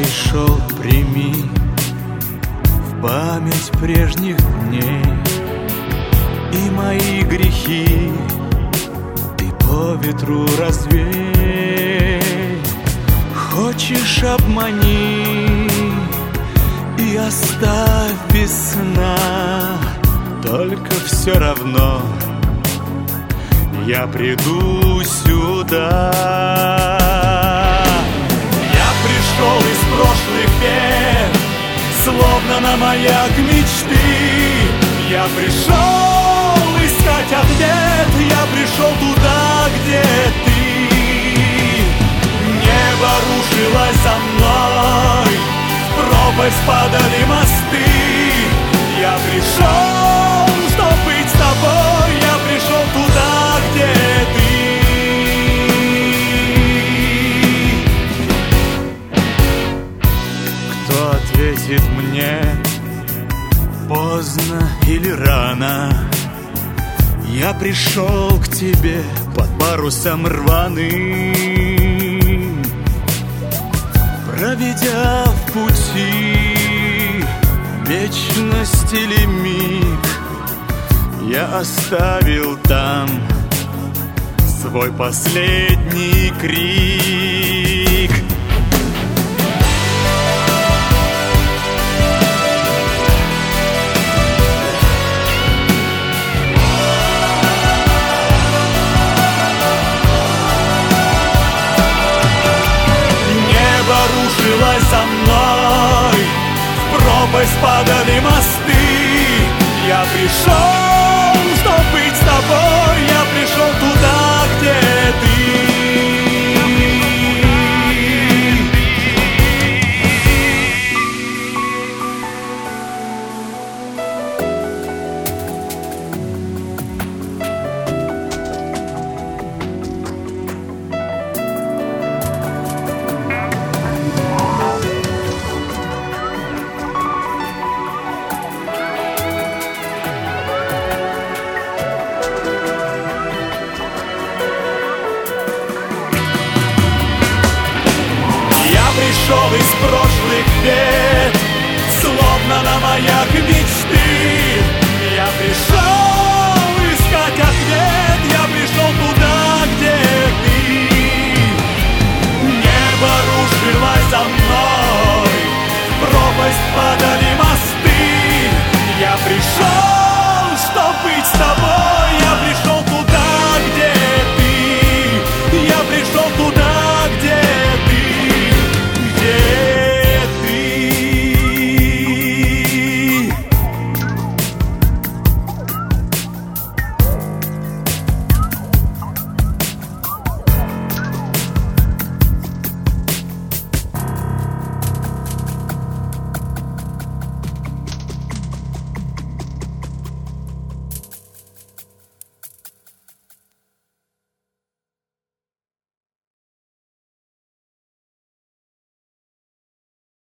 пришел, прими в память прежних дней и мои грехи ты по ветру развей. Хочешь, обмани и оставь без сна, только все равно я приду сюда. Я пришел из прошлых лет, словно на маяк мечты. Я пришел искать ответ, я пришел туда, где ты. Небо рушилось за мной, в пропасть падали мосты. Я пришел, чтоб быть с тобой, я пришел туда, где ты. Кто ответит мне, поздно или рано? Я пришел к тебе под парусом рваным, проведя в пути вечность или миг. Я оставил там свой последний крик. Небо рушилось за мной, в пропасть падали мосты. Я пришел, чтоб быть с тобой, я пришел туда, где ты. Пришел из прошлых лет, словно на маяк мечты.